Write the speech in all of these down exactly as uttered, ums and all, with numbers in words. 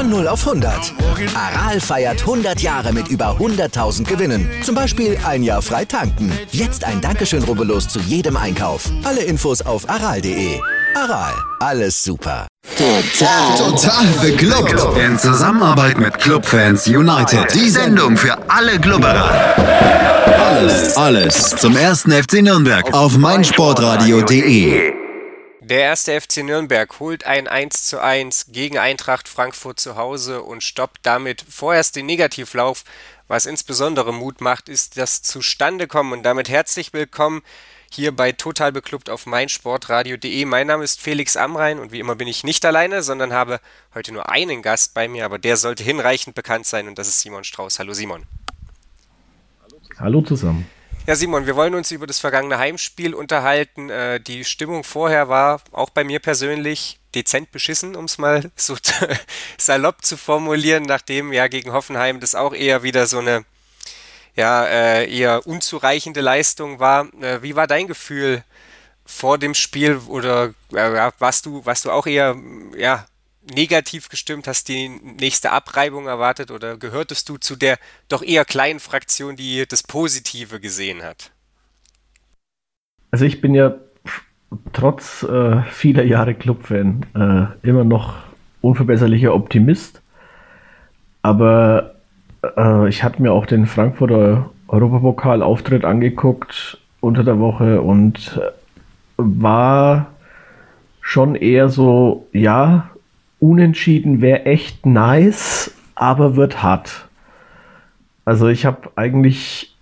Von null auf hundert. Aral feiert hundert Jahre mit über hunderttausend Gewinnen. Zum Beispiel ein Jahr frei tanken. Jetzt ein Dankeschön, rubbellos zu jedem Einkauf. Alle Infos auf aral punkt de. Aral, alles super. Total. Total beglückt. In Zusammenarbeit mit Clubfans United. Die Sendung für alle Glubberer. Alles, alles zum ersten F C Nürnberg auf meinsportradio punkt de. Der erste F C Nürnberg holt ein eins zu eins gegen Eintracht Frankfurt zu Hause und stoppt damit vorerst den Negativlauf. Was insbesondere Mut macht, ist das Zustandekommen. Und damit herzlich willkommen hier bei Total Beklubbt auf meinsportradio punkt de. Mein Name ist Felix Amrain und wie immer bin ich nicht alleine, sondern habe heute nur einen Gast bei mir, aber der sollte hinreichend bekannt sein und das ist Simon Strauß. Hallo Simon. Hallo zusammen. Ja Simon, wir wollen uns über das vergangene Heimspiel unterhalten. Äh, die Stimmung vorher war auch bei mir persönlich dezent beschissen, um es mal so salopp zu formulieren, nachdem ja gegen Hoffenheim das auch eher wieder so eine ja, äh, eher unzureichende Leistung war. Äh, wie war dein Gefühl vor dem Spiel oder äh, warst du, warst du auch eher ja, negativ gestimmt, hast die nächste Abreibung erwartet oder gehörtest du zu der doch eher kleinen Fraktion, die das Positive gesehen hat? Also ich bin ja trotz äh, vieler Jahre Clubfan äh, immer noch unverbesserlicher Optimist, aber äh, ich hatte mir auch den Frankfurter Europapokal-Auftritt angeguckt unter der Woche und äh, war schon eher so, ja, unentschieden wäre echt nice, aber wird hart. Also ich habe eigentlich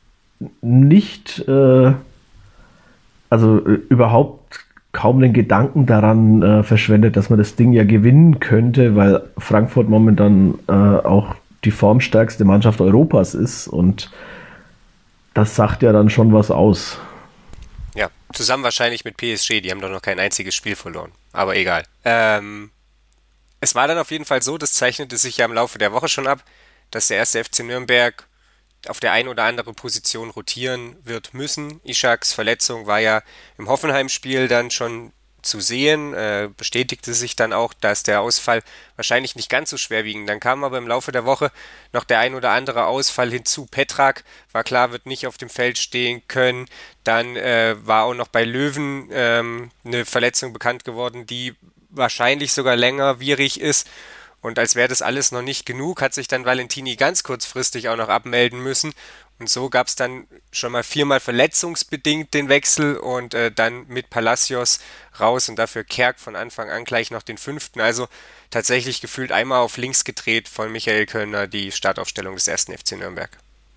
nicht, äh, also äh, überhaupt kaum den Gedanken daran äh, verschwendet, dass man das Ding ja gewinnen könnte, weil Frankfurt momentan äh, auch die formstärkste Mannschaft Europas ist und das sagt ja dann schon was aus. Ja, zusammen wahrscheinlich mit P S G, die haben doch noch kein einziges Spiel verloren, aber egal. Ähm, es war dann auf jeden Fall so, das zeichnete sich ja im Laufe der Woche schon ab, dass der erste F C Nürnberg auf der ein oder andere Position rotieren wird müssen. Ishaks Verletzung war ja im Hoffenheim-Spiel dann schon zu sehen, äh, bestätigte sich dann auch, dass der Ausfall wahrscheinlich nicht ganz so schwerwiegend. Dann kam aber im Laufe der Woche noch der ein oder andere Ausfall hinzu. Petrak war klar, wird nicht auf dem Feld stehen können. Dann äh, war auch noch bei Löwen ähm, eine Verletzung bekannt geworden, die wahrscheinlich sogar längerwierig ist. Und als wäre das alles noch nicht genug, hat sich dann Valentini ganz kurzfristig auch noch abmelden müssen. Und so gab es dann schon mal viermal verletzungsbedingt den Wechsel und äh, dann mit Palacios raus und dafür Kerk von Anfang an gleich noch den fünften. Also tatsächlich gefühlt einmal auf links gedreht von Michael Kölner die Startaufstellung des ersten F C Nürnberg.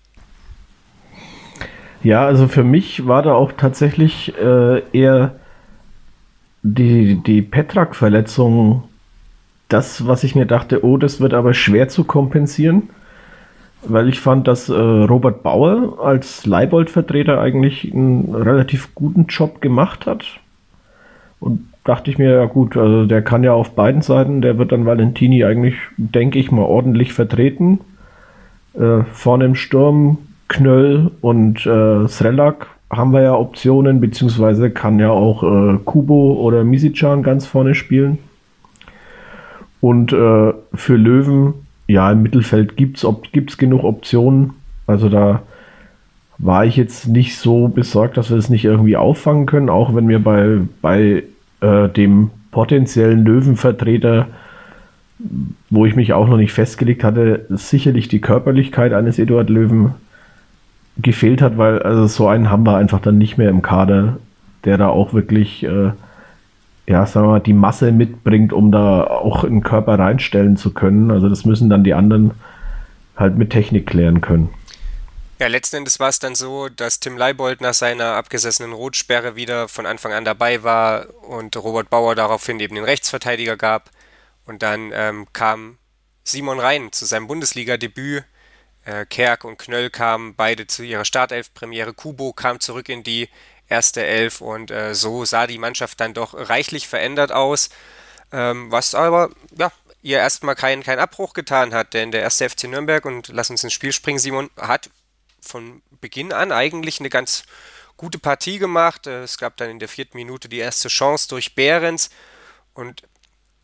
Ja, also für mich war da auch tatsächlich äh, eher die, die Petrak-Verletzung das, was ich mir dachte, oh, das wird aber schwer zu kompensieren. Weil ich fand, dass äh, Robert Bauer als Leibold-Vertreter eigentlich einen relativ guten Job gemacht hat. Und dachte ich mir, ja gut, also der kann ja auf beiden Seiten, der wird dann Valentini eigentlich, denke ich mal, ordentlich vertreten. Äh, vorne im Sturm Knöll und äh, Srelak haben wir ja Optionen, beziehungsweise kann ja auch äh, Kubo oder Misicjan ganz vorne spielen. Und äh, für Löwen, ja, im Mittelfeld gibt es genug Optionen. Also da war ich jetzt nicht so besorgt, dass wir das nicht irgendwie auffangen können, auch wenn mir bei, bei äh, dem potenziellen Löwenvertreter, wo ich mich auch noch nicht festgelegt hatte, sicherlich die Körperlichkeit eines Eduard Löwen gefehlt hat, weil also so einen haben wir einfach dann nicht mehr im Kader, der da auch wirklich äh, ja, sagen wir mal, die Masse mitbringt, um da auch einen Körper reinstellen zu können. Also das müssen dann die anderen halt mit Technik klären können. Ja, letzten Endes war es dann so, dass Tim Leibold nach seiner abgesessenen Rotsperre wieder von Anfang an dabei war und Robert Bauer daraufhin eben den Rechtsverteidiger gab. Und dann ähm, kam Simon Rhein zu seinem Bundesliga-Debüt. Äh, Kerk und Knöll kamen beide zu ihrer Startelf-Premiere. Kubo kam zurück in die erste Elf und äh, so sah die Mannschaft dann doch reichlich verändert aus, ähm, was aber ja, ihr erstmal keinen kein Abbruch getan hat, denn der erste F C Nürnberg, und lass uns ins Spiel springen, Simon, hat von Beginn an eigentlich eine ganz gute Partie gemacht. Es gab dann in der vierten Minute die erste Chance durch Behrens und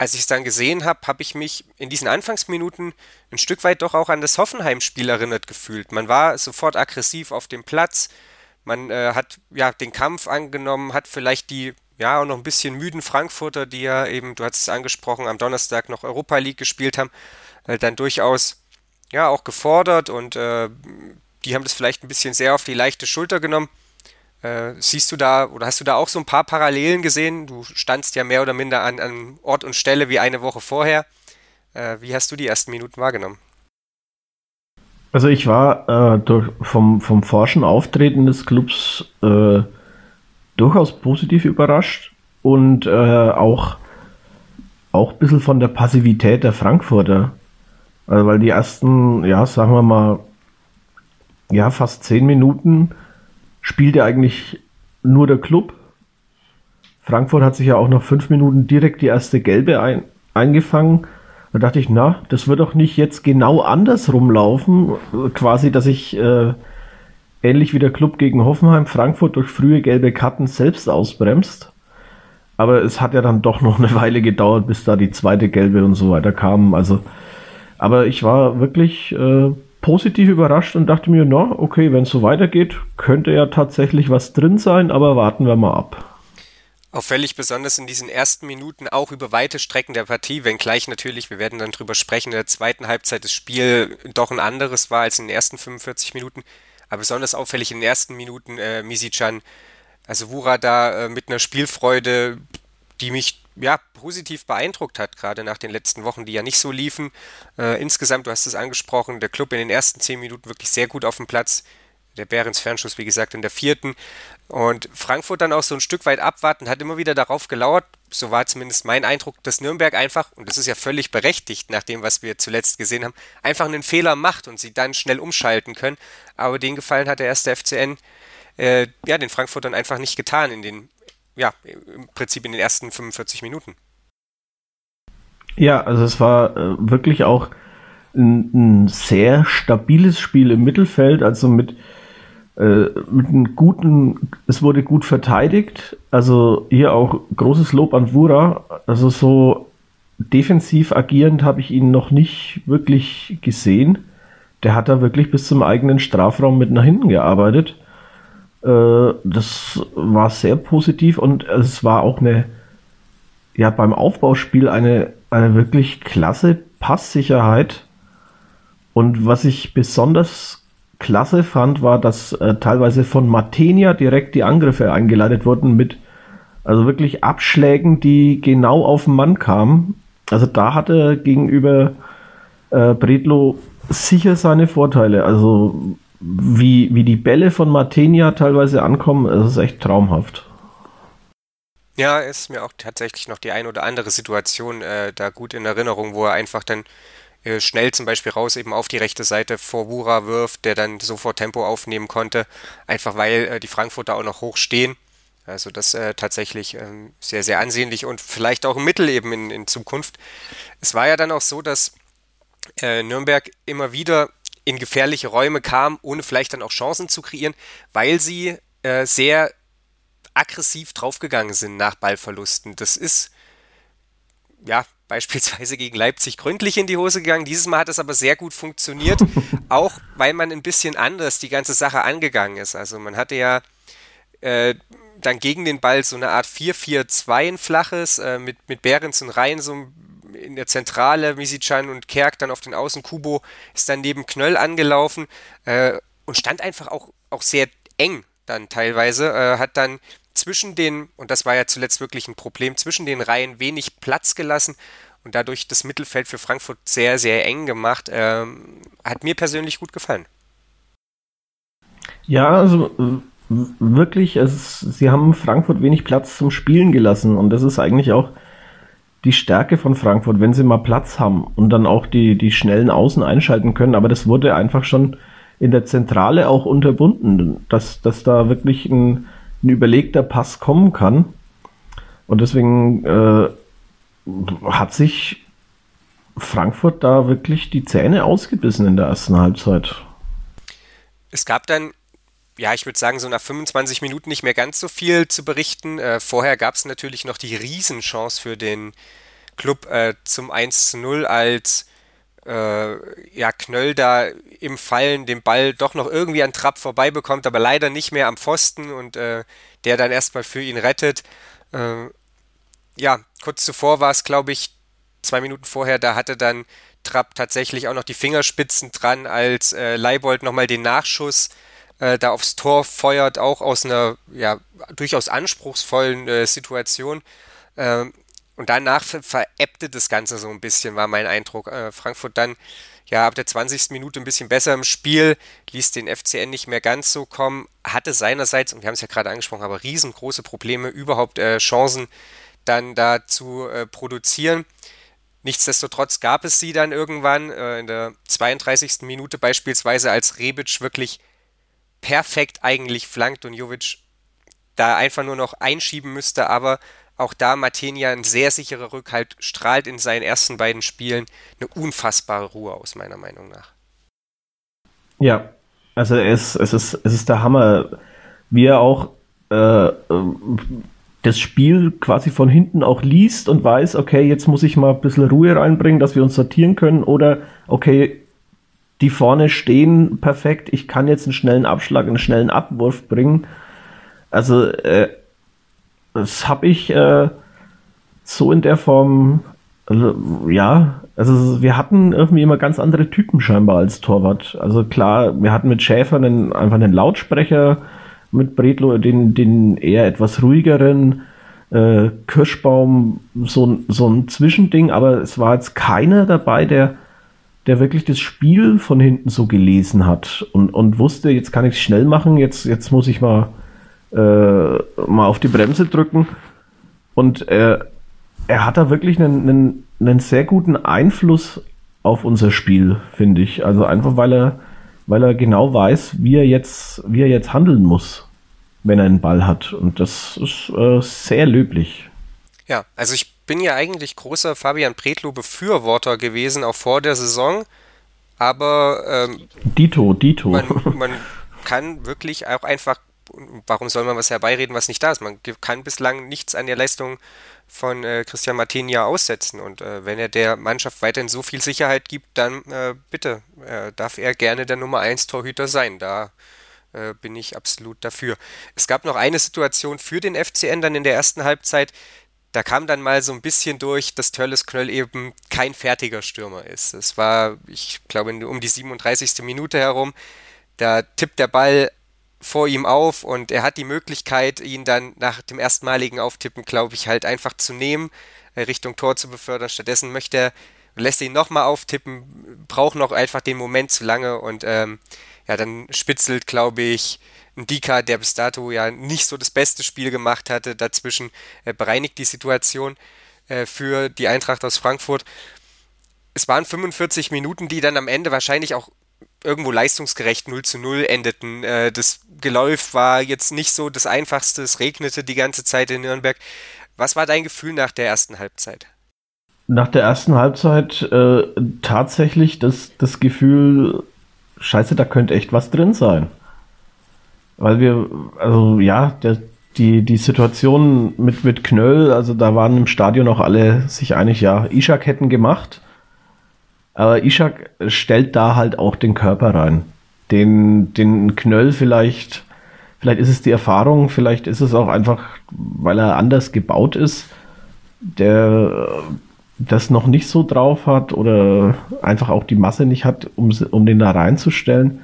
als ich es dann gesehen habe, habe ich mich in diesen Anfangsminuten ein Stück weit doch auch an das Hoffenheim-Spiel erinnert gefühlt. Man war sofort aggressiv auf dem Platz, man äh, hat ja den Kampf angenommen, hat vielleicht die ja auch noch ein bisschen müden Frankfurter, die ja eben, du hast es angesprochen, am Donnerstag noch Europa League gespielt haben, äh, dann durchaus ja auch gefordert und äh, die haben das vielleicht ein bisschen sehr auf die leichte Schulter genommen. Äh, siehst du da oder hast du da auch so ein paar Parallelen gesehen? Du standst ja mehr oder minder an, an Ort und Stelle wie eine Woche vorher. Äh, wie hast du die ersten Minuten wahrgenommen? Also ich war äh, durch, vom, vom forschen Auftreten des Clubs äh, durchaus positiv überrascht und äh, auch, auch ein bisschen von der Passivität der Frankfurter. Also weil die ersten, ja, sagen wir mal, ja, fast zehn Minuten spielte eigentlich nur der Club. Frankfurt hat sich ja auch nach fünf Minuten direkt die erste Gelbe ein, eingefangen. Da dachte ich, na, das wird doch nicht jetzt genau andersrum laufen. Quasi, dass ich äh, ähnlich wie der Club gegen Hoffenheim Frankfurt durch frühe gelbe Karten selbst ausbremst. Aber es hat ja dann doch noch eine Weile gedauert, bis da die zweite Gelbe und so weiter kamen. Also, aber ich war wirklich äh, positiv überrascht und dachte mir, na, okay, wenn es so weitergeht, könnte ja tatsächlich was drin sein, aber warten wir mal ab. Auffällig besonders in diesen ersten Minuten auch über weite Strecken der Partie, wenngleich natürlich, wir werden dann drüber sprechen, in der zweiten Halbzeit das Spiel doch ein anderes war als in den ersten fünfundvierzig Minuten, aber besonders auffällig in den ersten Minuten äh, Misicjan, also Wura da äh, mit einer Spielfreude, die mich ja positiv beeindruckt hat, gerade nach den letzten Wochen, die ja nicht so liefen. Äh, insgesamt, du hast es angesprochen, der Club in den ersten zehn Minuten wirklich sehr gut auf dem Platz. Der Behrens Fernschuss, wie gesagt, in der vierten. Und Frankfurt dann auch so ein Stück weit abwarten, hat immer wieder darauf gelauert, so war zumindest mein Eindruck, dass Nürnberg einfach, und das ist ja völlig berechtigt, nach dem, was wir zuletzt gesehen haben, einfach einen Fehler macht und sie dann schnell umschalten können. Aber den Gefallen hat der erste F C N, äh, ja, den Frankfurtern einfach nicht getan in den, ja, im Prinzip in den ersten fünfundvierzig Minuten. Ja, also es war äh, wirklich auch ein, ein sehr stabiles Spiel im Mittelfeld, also mit Äh, mit einem guten, es wurde gut verteidigt, also hier auch großes Lob an Wura, also so defensiv agierend habe ich ihn noch nicht wirklich gesehen. Der hat da wirklich bis zum eigenen Strafraum mit nach hinten gearbeitet. Äh, das war sehr positiv und es war auch eine, ja, beim Aufbauspiel eine, eine wirklich klasse Passsicherheit. Und was ich besonders klasse fand, war, dass äh, teilweise von Matenia direkt die Angriffe eingeleitet wurden mit, also wirklich Abschlägen, die genau auf den Mann kamen. Also da hatte gegenüber äh, Bredlo sicher seine Vorteile. Also wie, wie die Bälle von Matenia teilweise ankommen, das ist echt traumhaft. Ja, ist mir auch tatsächlich noch die ein oder andere Situation äh, da gut in Erinnerung, wo er einfach dann schnell zum Beispiel raus eben auf die rechte Seite vor Wura wirft, der dann sofort Tempo aufnehmen konnte, einfach weil äh, die Frankfurter auch noch hoch stehen. Also das äh, tatsächlich ähm, sehr, sehr ansehnlich und vielleicht auch ein Mittel eben in, in Zukunft. Es war ja dann auch so, dass äh, Nürnberg immer wieder in gefährliche Räume kam, ohne vielleicht dann auch Chancen zu kreieren, weil sie äh, sehr aggressiv draufgegangen sind nach Ballverlusten. Das ist ja beispielsweise gegen Leipzig gründlich in die Hose gegangen. Dieses Mal hat es aber sehr gut funktioniert, auch weil man ein bisschen anders die ganze Sache angegangen ist. Also man hatte ja äh, dann gegen den Ball so eine Art vier vier zwei, ein flaches, äh, mit, mit Behrens und Rhein so in der Zentrale, Misicjan und Kerk dann auf den Außen. Kubo ist dann neben Knöll angelaufen äh, und stand einfach auch, auch sehr eng dann teilweise, äh, hat dann zwischen den, und das war ja zuletzt wirklich ein Problem, zwischen den Reihen wenig Platz gelassen und dadurch das Mittelfeld für Frankfurt sehr, sehr eng gemacht. Ähm, hat mir persönlich gut gefallen. Ja, also wirklich, es, sie haben Frankfurt wenig Platz zum Spielen gelassen und das ist eigentlich auch die Stärke von Frankfurt, wenn sie mal Platz haben und dann auch die, die schnellen Außen einschalten können, aber das wurde einfach schon in der Zentrale auch unterbunden, dass, dass da wirklich ein ein überlegter Pass kommen kann. Und deswegen äh, hat sich Frankfurt da wirklich die Zähne ausgebissen in der ersten Halbzeit. Es gab dann, ja, ich würde sagen, so nach fünfundzwanzig Minuten nicht mehr ganz so viel zu berichten. Äh, vorher gab es natürlich noch die Riesenchance für den Klub äh, zum eins zu null, als äh, ja, Knöll da im Fallen den Ball doch noch irgendwie an Trapp vorbei bekommt, aber leider nicht mehr am Pfosten und äh, der dann erstmal für ihn rettet. Äh, ja, kurz zuvor war es, glaube ich, zwei Minuten vorher, da hatte dann Trapp tatsächlich auch noch die Fingerspitzen dran, als äh, Leibold nochmal den Nachschuss äh, da aufs Tor feuert, auch aus einer ja, durchaus anspruchsvollen äh, Situation. Ähm, und danach ver- verebbte das Ganze so ein bisschen, war mein Eindruck. Äh, Frankfurt dann ja ab der zwanzigsten Minute ein bisschen besser im Spiel, ließ den F C N nicht mehr ganz so kommen, hatte seinerseits, und wir haben es ja gerade angesprochen, aber riesengroße Probleme, überhaupt äh, Chancen dann da zu äh, produzieren. Nichtsdestotrotz gab es sie dann irgendwann, äh, in der zweiunddreißigsten Minute beispielsweise, als Rebic wirklich perfekt eigentlich flankt und Jovic da einfach nur noch einschieben müsste, aber auch da Matenia ein sehr sicherer Rückhalt, strahlt in seinen ersten beiden Spielen eine unfassbare Ruhe aus, meiner Meinung nach. Ja, also es, es, ist, es ist der Hammer, wie er auch äh, das Spiel quasi von hinten auch liest und weiß, okay, jetzt muss ich mal ein bisschen Ruhe reinbringen, dass wir uns sortieren können, oder okay, die vorne stehen perfekt, ich kann jetzt einen schnellen Abschlag, einen schnellen Abwurf bringen. Also äh, das habe ich äh, so in der Form, also, ja, also wir hatten irgendwie immer ganz andere Typen scheinbar als Torwart. Also klar, wir hatten mit Schäfer einen, einfach einen Lautsprecher, mit Bredlo den, den eher etwas ruhigeren, äh, Kirschbaum, so, so ein Zwischending, aber es war jetzt keiner dabei, der, der wirklich das Spiel von hinten so gelesen hat und, und wusste, jetzt kann ich es schnell machen, jetzt, jetzt muss ich mal, äh, mal auf die Bremse drücken. Und äh, er hat da wirklich einen, einen, einen sehr guten Einfluss auf unser Spiel, finde ich. Also einfach, weil er weil er genau weiß, wie er jetzt, wie er jetzt handeln muss, wenn er einen Ball hat. Und das ist äh, sehr löblich. Ja, also ich bin ja eigentlich großer Fabian Bredlo-Befürworter gewesen, auch vor der Saison. Aber ähm, Dito, Dito. Man, man kann wirklich auch einfach, warum soll man was herbeireden, was nicht da ist? Man kann bislang nichts an der Leistung von äh, Christian Matenia aussetzen. Und äh, wenn er der Mannschaft weiterhin so viel Sicherheit gibt, dann äh, bitte, äh, darf er gerne der Nummer eins Torhüter sein. Da äh, bin ich absolut dafür. Es gab noch eine Situation für den F C N dann in der ersten Halbzeit. Da kam dann mal so ein bisschen durch, dass Tölles Knöll eben kein fertiger Stürmer ist. Es war, ich glaube, um die siebenunddreißigste Minute herum. Da tippt der Ball vor ihm auf und er hat die Möglichkeit, ihn dann nach dem erstmaligen Auftippen, glaube ich, halt einfach zu nehmen, Richtung Tor zu befördern. Stattdessen möchte er, lässt ihn nochmal auftippen, braucht noch einfach den Moment zu lange und ähm, ja, dann spitzelt, glaube ich, ein Dika, der bis dato ja nicht so das beste Spiel gemacht hatte, dazwischen äh, bereinigt die Situation äh, für die Eintracht aus Frankfurt. Es waren fünfundvierzig Minuten, die dann am Ende wahrscheinlich auch irgendwo leistungsgerecht null zu null endeten. Äh, das Geläuf war jetzt nicht so das Einfachste, es regnete die ganze Zeit in Nürnberg. Was war dein Gefühl nach der ersten Halbzeit? Nach der ersten Halbzeit äh, tatsächlich das, das Gefühl, scheiße, da könnte echt was drin sein. Weil wir, also ja, der, die, die Situation mit, mit Knöll, also da waren im Stadion auch alle sich einig, ja, Ishak hätten gemacht. Aber Ishak stellt da halt auch den Körper rein. Den, den Knöll vielleicht, vielleicht ist es die Erfahrung, vielleicht ist es auch einfach, weil er anders gebaut ist, der das noch nicht so drauf hat oder einfach auch die Masse nicht hat, um, um den da reinzustellen.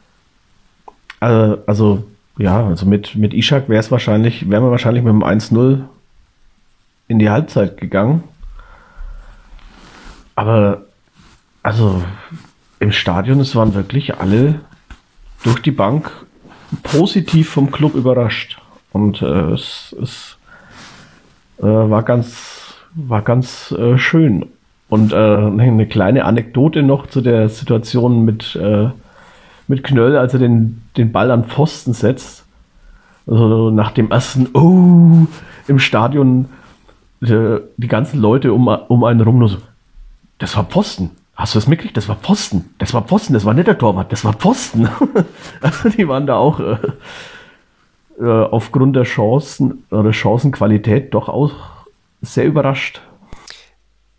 Also, also ja, also mit, mit Ishak wäre es wahrscheinlich, wären wir wahrscheinlich mit dem eins null in die Halbzeit gegangen. Aber also im Stadion, es waren wirklich alle durch die Bank positiv vom Club überrascht. Und äh, es, es äh, war ganz, war ganz äh, schön. Und äh, eine kleine Anekdote noch zu der Situation mit, äh, mit Knöll, als er den, den Ball an Pfosten setzt. Also nach dem ersten Oh im Stadion, die, die ganzen Leute um, um einen rum nur so, das war Pfosten. Hast du das mitgekriegt? Das war Pfosten. Das war Pfosten. Das war nicht der Torwart. Das war Pfosten. Also die waren da auch äh, äh, aufgrund der Chancen oder Chancenqualität doch auch sehr überrascht.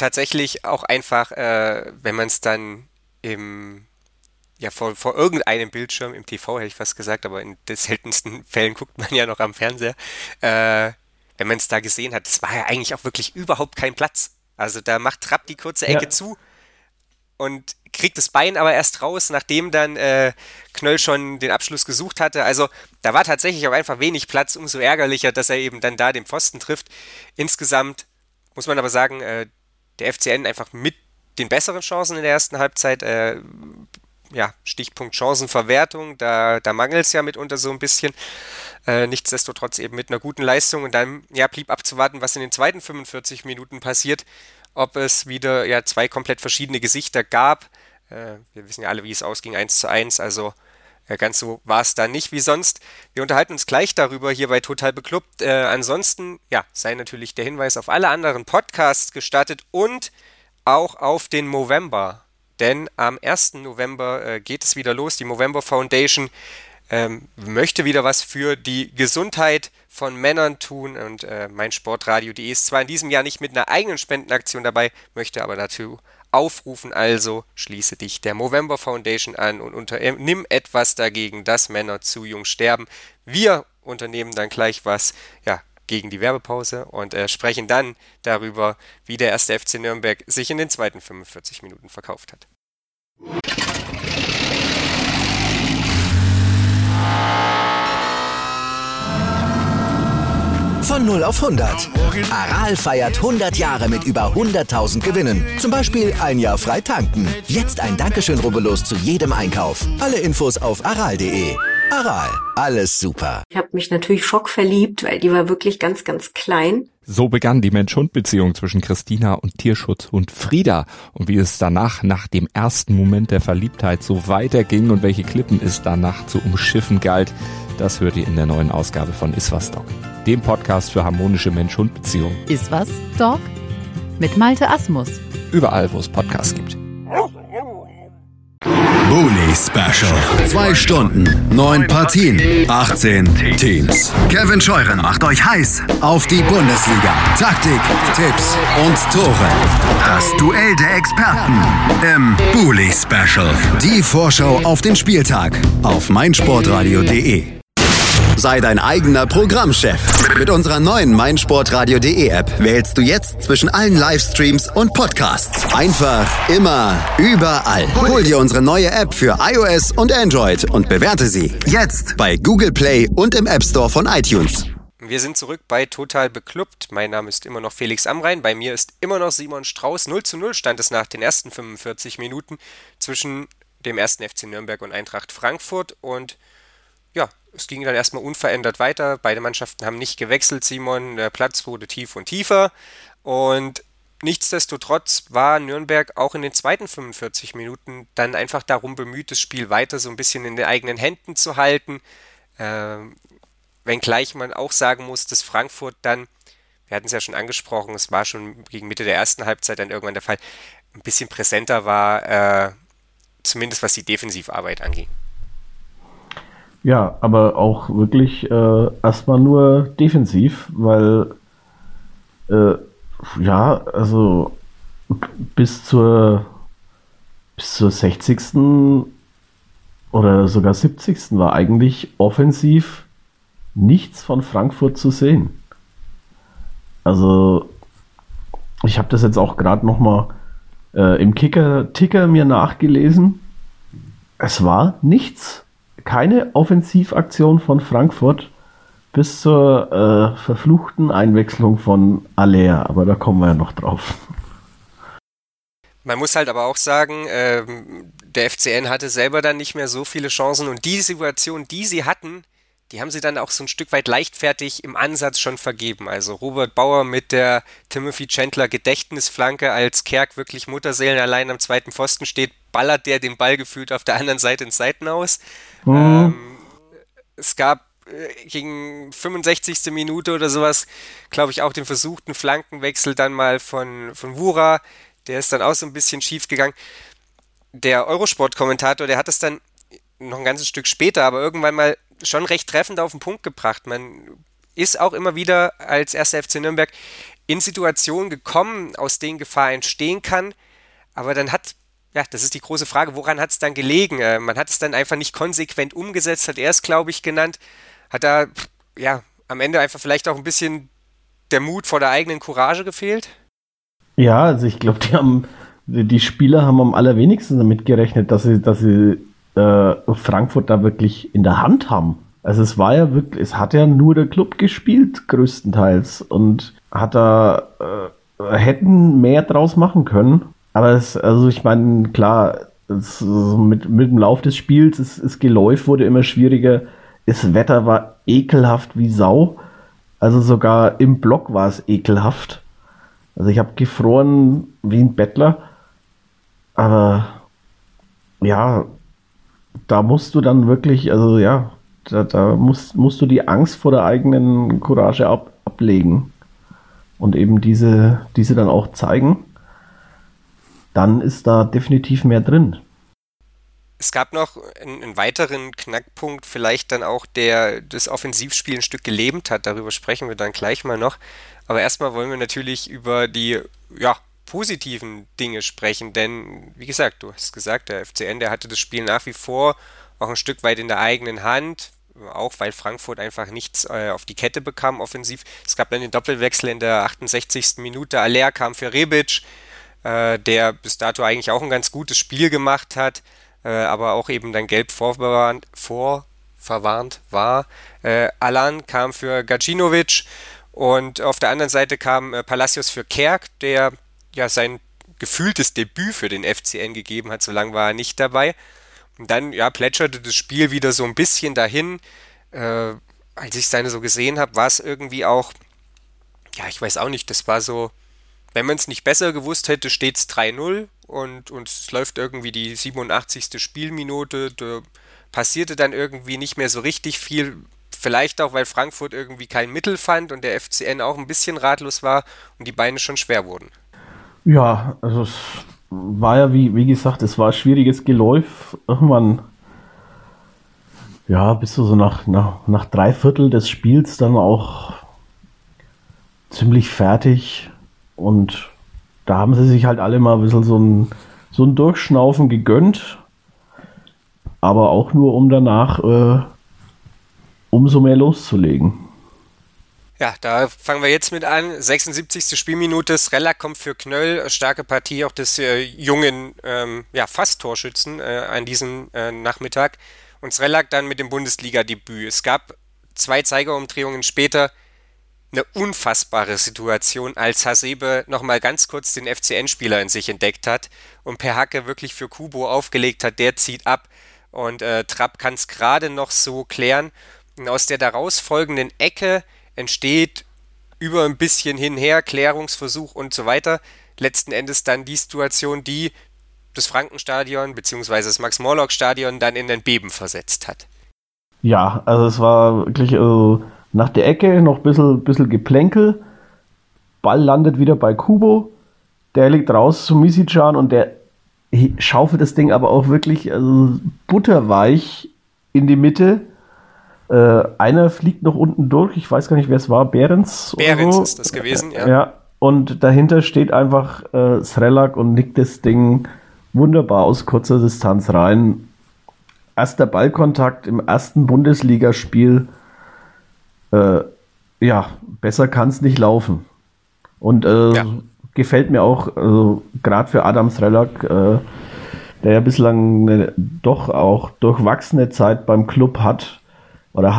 tatsächlich auch einfach, äh, wenn man es dann im, ja, vor, vor irgendeinem Bildschirm, im T V hätte ich fast gesagt, aber in den seltensten Fällen guckt man ja noch am Fernseher, äh, wenn man es da gesehen hat, das war ja eigentlich auch wirklich überhaupt kein Platz. Also da macht Trapp die kurze Ecke ja. zu und kriegt das Bein aber erst raus, nachdem dann äh, Knöll schon den Abschluss gesucht hatte. Also da war tatsächlich auch einfach wenig Platz, umso ärgerlicher, dass er eben dann da den Pfosten trifft. Insgesamt muss man aber sagen, äh, der F C N einfach mit den besseren Chancen in der ersten Halbzeit. Äh, ja, Stichpunkt Chancenverwertung, da, da mangelt es ja mitunter so ein bisschen. Äh, nichtsdestotrotz eben mit einer guten Leistung und dann ja, blieb abzuwarten, was in den zweiten fünfundvierzig Minuten passiert. Ob es wieder ja, zwei komplett verschiedene Gesichter gab. Äh, wir wissen ja alle, wie es ausging, eins zu eins, also äh, ganz so war es da nicht wie sonst. Wir unterhalten uns gleich darüber hier bei Total Beklubbt. Äh, ansonsten ja, sei natürlich der Hinweis auf alle anderen Podcasts gestattet und auch auf den Movember. Denn am ersten November äh, geht es wieder los. Die Movember Foundation ähm, möchte wieder was für die Gesundheit von Männern tun. Und äh, meinsportradio punkt de ist zwar in diesem Jahr nicht mit einer eigenen Spendenaktion dabei, möchte aber dazu aufrufen. Also schließe dich der Movember Foundation an und unternimm etwas dagegen, dass Männer zu jung sterben. Wir unternehmen dann gleich was, ja, gegen die Werbepause und äh, sprechen dann darüber, wie der erste F C Nürnberg sich in den zweiten fünfundvierzig Minuten verkauft hat. Von null auf hundert. Aral feiert hundert Jahre mit über hunderttausend Gewinnen. Zum Beispiel ein Jahr frei tanken. Jetzt ein Dankeschön, rubbellos zu jedem Einkauf. Alle Infos auf aral punkt de. Aral, alles super. Ich habe mich natürlich schockverliebt, weil die war wirklich ganz, ganz klein. So begann die Mensch-Hund-Beziehung zwischen Christina und Tierschutzhund Frieda. Und wie es danach, nach dem ersten Moment der Verliebtheit, so weiterging und welche Klippen es danach zu umschiffen galt, das hört ihr in der neuen Ausgabe von Iswas Dog, dem Podcast für harmonische Mensch-Hund-Beziehungen. Iswas Dog mit Malte Asmus. Überall, wo es Podcasts gibt. Bully Special. Zwei Stunden, neun Partien, achtzehn Teams. Kevin Scheuren macht euch heiß auf die Bundesliga. Taktik, Tipps und Tore. Das Duell der Experten im Bully Special. Die Vorschau auf den Spieltag auf meinsportradio punkt de. Sei dein eigener Programmchef. Mit unserer neuen meinsportradio punkt de App wählst du jetzt zwischen allen Livestreams und Podcasts. Einfach, immer, überall. Hol dir unsere neue App für iOS und Android und bewerte sie jetzt bei Google Play und im App Store von iTunes. Wir sind zurück bei Total Beklubbt. Mein Name ist immer noch Felix Amrain. Bei mir ist immer noch Simon Strauß. null zu null stand es nach den ersten fünfundvierzig Minuten zwischen dem ersten F C Nürnberg und Eintracht Frankfurt. Und ja, es ging dann erstmal unverändert weiter. Beide Mannschaften haben nicht gewechselt, Simon. Der Platz wurde tief und tiefer. Und nichtsdestotrotz war Nürnberg auch in den zweiten fünfundvierzig Minuten dann einfach darum bemüht, das Spiel weiter so ein bisschen in den eigenen Händen zu halten. Ähm, wenngleich man auch sagen muss, dass Frankfurt dann, wir hatten es ja schon angesprochen, es war schon gegen Mitte der ersten Halbzeit dann irgendwann der Fall, ein bisschen präsenter war, äh, zumindest was die Defensivarbeit anging. Ja, aber auch wirklich äh, erstmal nur defensiv, weil äh, ja, also bis zur bis zur sechzigsten oder sogar siebzigsten war eigentlich offensiv nichts von Frankfurt zu sehen. Also ich habe das jetzt auch gerade nochmal äh, im Kicker-Ticker mir nachgelesen. Es war nichts. Keine Offensivaktion von Frankfurt bis zur äh, verfluchten Einwechslung von Aller, aber da kommen wir ja noch drauf. Man muss halt aber auch sagen, ähm, der F C N hatte selber dann nicht mehr so viele Chancen und die Situation, die sie hatten, die haben sie dann auch so ein Stück weit leichtfertig im Ansatz schon vergeben. Also Robert Bauer mit der Timothy Chandler Gedächtnisflanke, als Kerk wirklich Mutterseelen allein am zweiten Pfosten steht, ballert der den Ball gefühlt auf der anderen Seite ins Seitenhaus. Mhm. Ähm, es gab äh, gegen fünfundsechzigste Minute oder sowas, glaube ich, auch den versuchten Flankenwechsel dann mal von, von Wura. Der ist dann auch so ein bisschen schief gegangen. Der Eurosport-Kommentator, der hat es dann noch ein ganzes Stück später, aber irgendwann mal schon recht treffend auf den Punkt gebracht. Man ist auch immer wieder als erster F C Nürnberg in Situationen gekommen, aus denen Gefahr entstehen kann. Aber dann hat, ja, das ist die große Frage, woran hat es dann gelegen? Äh, man hat es dann einfach nicht konsequent umgesetzt, hat er es, glaube ich, genannt. Hat da, ja, am Ende einfach vielleicht auch ein bisschen der Mut vor der eigenen Courage gefehlt? Ja, also ich glaube, die haben, die Spieler haben am allerwenigsten damit gerechnet, dass sie, dass sie äh, Frankfurt da wirklich in der Hand haben. Also es war ja wirklich, es hat ja nur der Club gespielt, größtenteils. Und hat da, äh, hätten mehr draus machen können. Aber es, also ich meine, klar, es, mit, mit dem Lauf des Spiels, es, es Geläuf wurde immer schwieriger. Das Wetter war ekelhaft wie Sau. Also sogar im Block war es ekelhaft. Also ich habe gefroren wie ein Bettler. Aber ja, da musst du dann wirklich, also ja, da, da musst, musst du die Angst vor der eigenen Courage ab, ablegen. Und eben diese, diese dann auch zeigen. Dann ist da definitiv mehr drin. Es gab noch einen, einen weiteren Knackpunkt, vielleicht dann auch, der das Offensivspiel ein Stück gelähmt hat. Darüber sprechen wir dann gleich mal noch. Aber erstmal wollen wir natürlich über die ja, positiven Dinge sprechen. Denn, wie gesagt, du hast gesagt, der F C N, der hatte das Spiel nach wie vor auch ein Stück weit in der eigenen Hand. Auch weil Frankfurt einfach nichts äh, auf die Kette bekam offensiv. Es gab dann den Doppelwechsel in der achtundsechzigsten Minute. Aller kam für Rebic, äh, der bis dato eigentlich auch ein ganz gutes Spiel gemacht hat. Äh, aber auch eben dann gelb vorverwarnt, vorverwarnt war. Äh, Alan kam für Gacinovic und auf der anderen Seite kam äh, Palacios für Kerk, der ja sein gefühltes Debüt für den F C N gegeben hat, so lange war er nicht dabei. Und dann ja, plätscherte das Spiel wieder so ein bisschen dahin. Äh, als ich es dann so gesehen habe, war es irgendwie auch, ja, ich weiß auch nicht, das war so, wenn man es nicht besser gewusst hätte, steht es drei null und, und es läuft irgendwie die siebenundachtzigste Spielminute. Da passierte dann irgendwie nicht mehr so richtig viel. Vielleicht auch, weil Frankfurt irgendwie kein Mittel fand und der F C N auch ein bisschen ratlos war und die Beine schon schwer wurden. Ja, also es war ja, wie, wie gesagt, es war ein schwieriges Geläuf. Irgendwann, ja, bist du so nach, nach, nach drei Viertel des Spiels dann auch ziemlich fertig. Und da haben sie sich halt alle mal ein bisschen so ein, so ein Durchschnaufen gegönnt. Aber auch nur, um danach äh, umso mehr loszulegen. Ja, da fangen wir jetzt mit an. sechsundsiebzigste Spielminute, Srelak kommt für Knöll. Starke Partie auch des äh, jungen, ähm, ja, fast Torschützen äh, an diesem äh, Nachmittag. Und Srelak dann mit dem Bundesliga-Debüt. Es gab zwei Zeigerumdrehungen später eine unfassbare Situation, als Hasebe nochmal ganz kurz den F C N-Spieler in sich entdeckt hat und per Hacke wirklich für Kubo aufgelegt hat. Der zieht ab und äh, Trapp kann es gerade noch so klären. Und aus der daraus folgenden Ecke entsteht über ein bisschen hinher, Klärungsversuch und so weiter, letzten Endes dann die Situation, die das Frankenstadion bzw. das Max-Morlock-Stadion dann in ein Beben versetzt hat. Ja, also es war wirklich äh, nach der Ecke noch ein bisschen, bisschen Geplänkel, Ball landet wieder bei Kubo, der liegt raus zu Misicjan und der schaufelt das Ding aber auch wirklich also butterweich in die Mitte. Äh, einer fliegt noch unten durch, ich weiß gar nicht, wer es war, Behrens. Behrens so. ist das gewesen, ja. Ja, und dahinter steht einfach äh, Srelak und nickt das Ding wunderbar aus kurzer Distanz rein. Erster Ballkontakt im ersten Bundesligaspiel. Äh, ja, besser kann es nicht laufen. Und äh, ja. gefällt mir auch, also, gerade für Adam Srelak, äh, der ja bislang eine doch auch durchwachsene Zeit beim Club hat, oder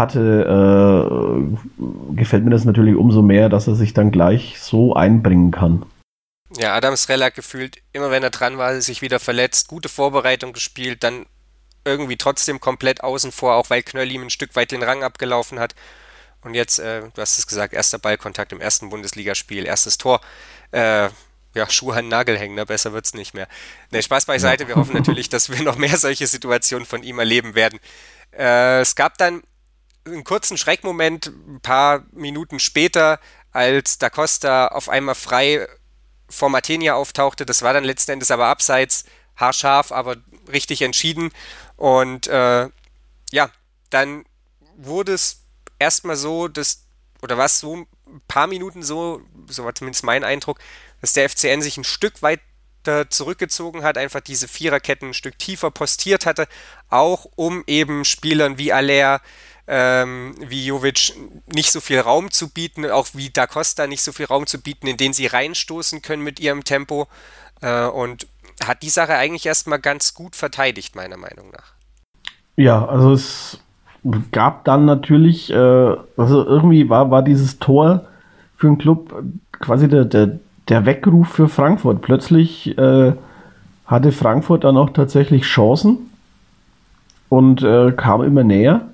hatte, äh, gefällt mir das natürlich umso mehr, dass er sich dann gleich so einbringen kann. Ja, Adam Srelak gefühlt, immer wenn er dran war, sich wieder verletzt, gute Vorbereitung gespielt, dann irgendwie trotzdem komplett außen vor, auch weil Knöll ihm ein Stück weit den Rang abgelaufen hat. Und jetzt, äh, du hast es gesagt, erster Ballkontakt im ersten Bundesligaspiel, erstes Tor. Äh, ja, Schuhe an den Nagel hängen, ne? Besser wird's nicht mehr. Ne, Spaß beiseite, ja. Wir hoffen natürlich, dass wir noch mehr solche Situationen von ihm erleben werden. Äh, es gab dann einen kurzen Schreckmoment, ein paar Minuten später, als Da Costa auf einmal frei vor Matenia auftauchte. Das war dann letzten Endes aber abseits, haarscharf, aber richtig entschieden. Und äh, ja, dann wurde es erstmal so, dass oder war es so ein paar Minuten so, so war zumindest mein Eindruck, dass der F C N sich ein Stück weiter zurückgezogen hat, einfach diese Viererketten ein Stück tiefer postiert hatte, auch um eben Spielern wie Aller, ähm, wie Jovic nicht so viel Raum zu bieten, auch wie Da Costa nicht so viel Raum zu bieten, in den sie reinstoßen können mit ihrem Tempo, äh, und hat die Sache eigentlich erstmal ganz gut verteidigt, meiner Meinung nach. Ja, also es gab dann natürlich, äh, also irgendwie war, war dieses Tor für den Club quasi der, der, der Weckruf für Frankfurt. Plötzlich äh, hatte Frankfurt dann auch tatsächlich Chancen und äh, kam immer näher.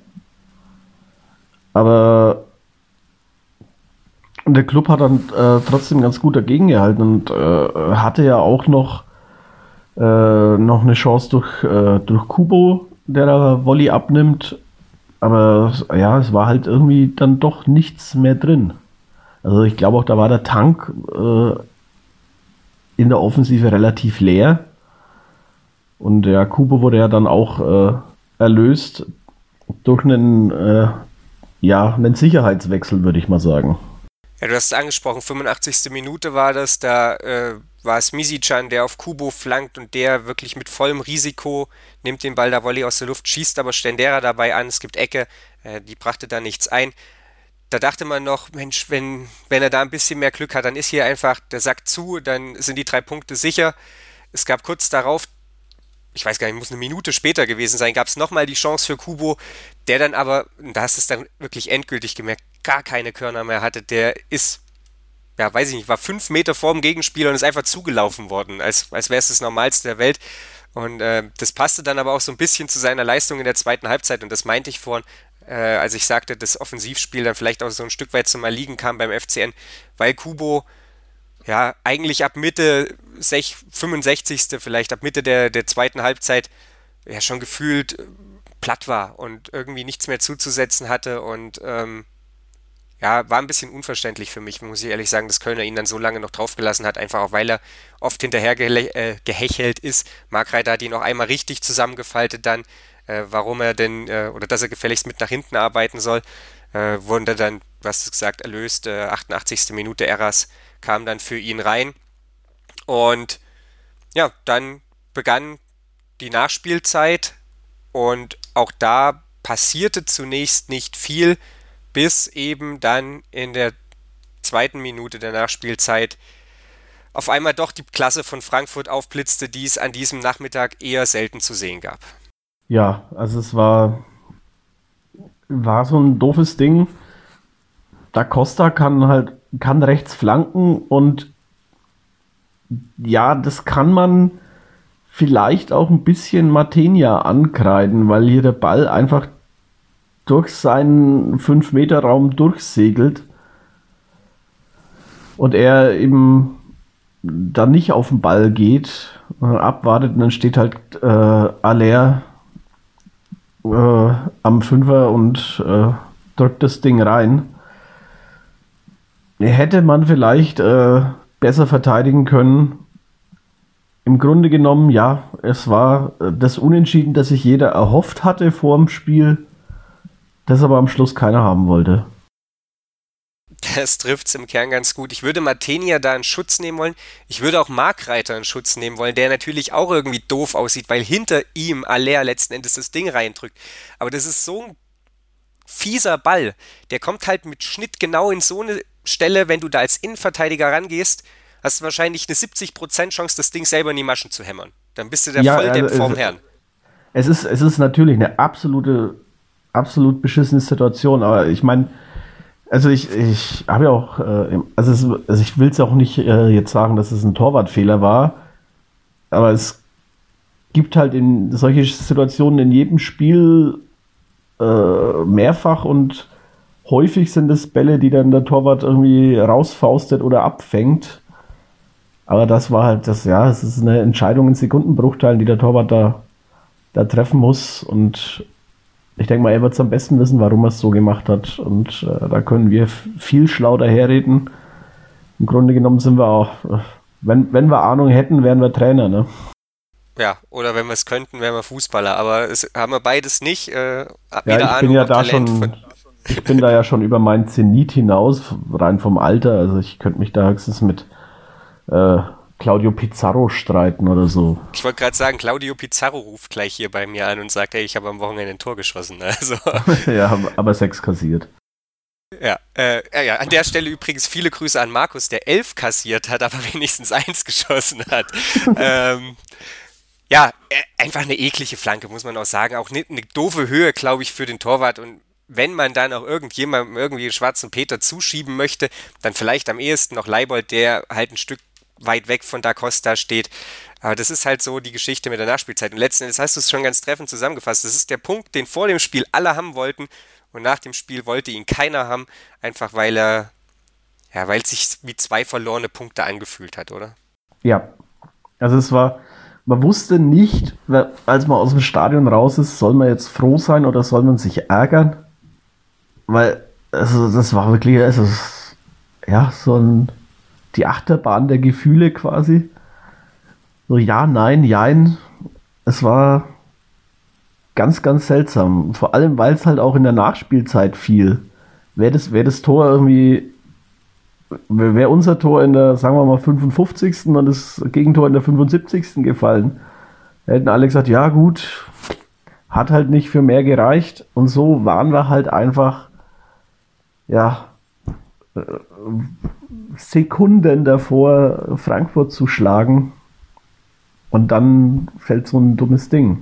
Aber der Club hat dann äh, trotzdem ganz gut dagegen gehalten und äh, hatte ja auch noch, äh, noch eine Chance durch, äh, durch Kubo, der da Volley abnimmt. Aber ja, es war halt irgendwie dann doch nichts mehr drin. Also ich glaube auch, da war der Tank äh, in der Offensive relativ leer. Und ja, Kubo wurde ja dann auch äh, erlöst durch einen, äh, ja, einen Sicherheitswechsel, würde ich mal sagen. Ja, du hast es angesprochen, fünfundachtzigste Minute war das, da äh, war es Misicjan, der auf Kubo flankt und der wirklich mit vollem Risiko nimmt den Ball da Volley aus der Luft, schießt aber Stendera dabei an, es gibt Ecke, äh, die brachte da nichts ein. Da dachte man noch, Mensch, wenn, wenn er da ein bisschen mehr Glück hat, dann ist hier einfach der Sack zu, dann sind die drei Punkte sicher. Es gab kurz darauf, ich weiß gar nicht, muss eine Minute später gewesen sein, gab es nochmal die Chance für Kubo, der dann aber, da hast du es dann wirklich endgültig gemerkt, gar keine Körner mehr hatte. Der ist, ja, weiß ich nicht, war fünf Meter vor dem Gegenspieler und ist einfach zugelaufen worden, als, als wäre es das Normalste der Welt. Und äh, das passte dann aber auch so ein bisschen zu seiner Leistung in der zweiten Halbzeit. Und das meinte ich vorhin, äh, als ich sagte, das Offensivspiel dann vielleicht auch so ein Stück weit zum Erliegen kam beim F C N, weil Kubo ja eigentlich ab Mitte fünfundsechzigste vielleicht ab Mitte der, der zweiten Halbzeit ja schon gefühlt platt war und irgendwie nichts mehr zuzusetzen hatte und ähm, ja, war ein bisschen unverständlich für mich, muss ich ehrlich sagen, dass Kölner ihn dann so lange noch draufgelassen hat, einfach auch weil er oft hinterher gele- äh, gehechelt ist. Markreiter hat ihn auch einmal richtig zusammengefaltet dann, äh, warum er denn, äh, oder dass er gefälligst mit nach hinten arbeiten soll, äh, wurde dann, du hast es gesagt, erlöst, äh, achtundachtzigste Minute Eras kam dann für ihn rein und ja, dann begann die Nachspielzeit und auch da passierte zunächst nicht viel, bis eben dann in der zweiten Minute der Nachspielzeit auf einmal doch die Klasse von Frankfurt aufblitzte, die es an diesem Nachmittag eher selten zu sehen gab. Ja, also es war, war so ein doofes Ding. Da Costa kann halt, kann rechts flanken und ja, das kann man vielleicht auch ein bisschen Matenia ankreiden, weil hier der Ball einfach durch seinen fünf Meter Raum durchsegelt und er eben dann nicht auf den Ball geht, äh, abwartet und dann steht halt äh, Aller äh, am Fünfer und äh, drückt das Ding rein. Hätte man vielleicht äh, besser verteidigen können. Im Grunde genommen, ja, es war das Unentschieden, das sich jeder erhofft hatte vor dem Spiel, das aber am Schluss keiner haben wollte. Das trifft es im Kern ganz gut. Ich würde Matenia da in Schutz nehmen wollen. Ich würde auch Markreiter in Schutz nehmen wollen, der natürlich auch irgendwie doof aussieht, weil hinter ihm Aller letzten Endes das Ding reindrückt. Aber das ist so ein fieser Ball. Der kommt halt mit Schnitt genau in so eine Stelle, wenn du da als Innenverteidiger rangehst, hast du wahrscheinlich eine siebzig Prozent Chance, das Ding selber in die Maschen zu hämmern. Dann bist du der ja, Volldepp also, vorm Herrn. Es ist, es ist natürlich eine absolute, absolut beschissene Situation, aber ich meine, also ich, ich habe ja auch, äh, also, es, also ich will es auch nicht äh, jetzt sagen, dass es ein Torwartfehler war, aber es gibt halt in solche Situationen in jedem Spiel äh, mehrfach und häufig sind es Bälle, die dann der Torwart irgendwie rausfaustet oder abfängt. Aber das war halt das, ja, es ist eine Entscheidung in Sekundenbruchteilen, die der Torwart da, da treffen muss. Und ich denke mal, er wird es am besten wissen, warum er es so gemacht hat. Und äh, da können wir f- viel schlau daherreden. Im Grunde genommen sind wir auch, wenn, wenn wir Ahnung hätten, wären wir Trainer, ne? Ja, oder wenn wir es könnten, wären wir Fußballer. Aber es haben wir beides nicht. Äh, ja, ich Ahnung, bin ja da Talent schon... Von ich bin da ja schon über meinen Zenit hinaus, rein vom Alter. Also ich könnte mich da höchstens mit äh, Claudio Pizarro streiten oder so. Ich wollte gerade sagen, Claudio Pizarro ruft gleich hier bei mir an und sagt, ey, ich habe am Wochenende ein Tor geschossen. Also. Ja, aber sechs kassiert. Ja, äh, ja, an der Stelle übrigens viele Grüße an Markus, der elf kassiert hat, aber wenigstens eins geschossen hat. ähm, ja, äh, einfach eine eklige Flanke, muss man auch sagen. Auch eine, eine doofe Höhe, glaube ich, für den Torwart. Und wenn man dann auch irgendjemandem irgendwie den schwarzen Peter zuschieben möchte, dann vielleicht am ehesten noch Leibold, der halt ein Stück weit weg von Da Costa steht. Aber das ist halt so die Geschichte mit der Nachspielzeit. Und letzten Endes hast du es schon ganz treffend zusammengefasst. Das ist der Punkt, den vor dem Spiel alle haben wollten. Und nach dem Spiel wollte ihn keiner haben, einfach weil er, ja, weil es sich wie zwei verlorene Punkte angefühlt hat, oder? Ja, also es war, man wusste nicht, als man aus dem Stadion raus ist, soll man jetzt froh sein oder soll man sich ärgern? Weil, also das war wirklich, also, ja, so ein, die Achterbahn der Gefühle quasi. So ja, nein, jein. Es war ganz, ganz seltsam. Vor allem, weil es halt auch in der Nachspielzeit fiel. Wäre das, wär das Tor irgendwie, wäre unser Tor in der, sagen wir mal, fünfundfünfzigsten und das Gegentor in der fünfundsiebzigsten gefallen, hätten alle gesagt, ja gut, hat halt nicht für mehr gereicht. Und so waren wir halt einfach, ja, Sekunden davor, Frankfurt zu schlagen. Und dann fällt so ein dummes Ding.